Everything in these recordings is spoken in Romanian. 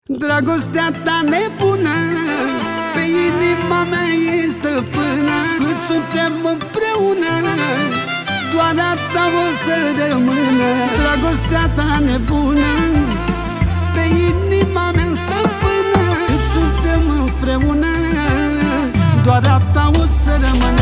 Dragostea ta nebună pe inima mea e stăpână. Cât suntem împreună, doar a ta o să rămână. Dragostea ta nebună pe inima mea stăpână. Cât suntem împreună, doar a ta o să rămână.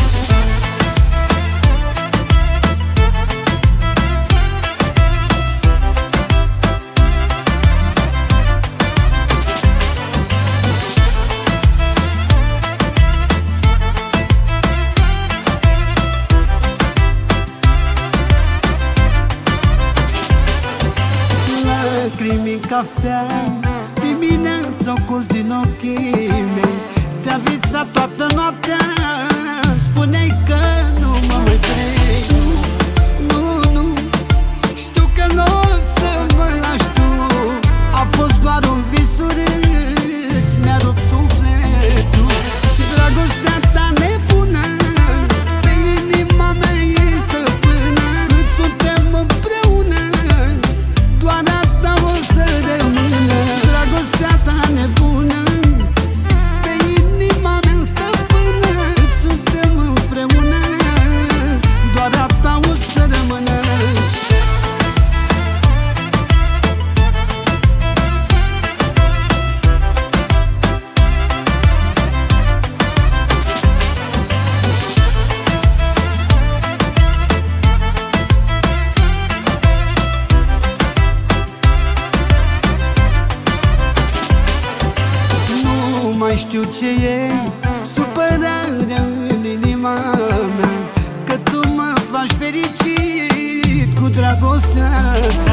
Lacrimi în cafea, dimineața-o curs din ochii mei. Te-a visat toată noaptea, spuneai că nu mă mai vrei. Nu, nu, știu că nu o să mă lași tu. A fost doar un vis urât, mi-a rupt sufletul. Dragostea ta nebună pe inima mea e stăpână. Cât suntem împreună, doar a ta o să rămână. Dragostea ta nebună pe inima mea stăpână. Cât suntem împreună, doar a ta o să rămână. Mai știu ce e supărarea în inima mea, că tu mă faci fericit cu dragostea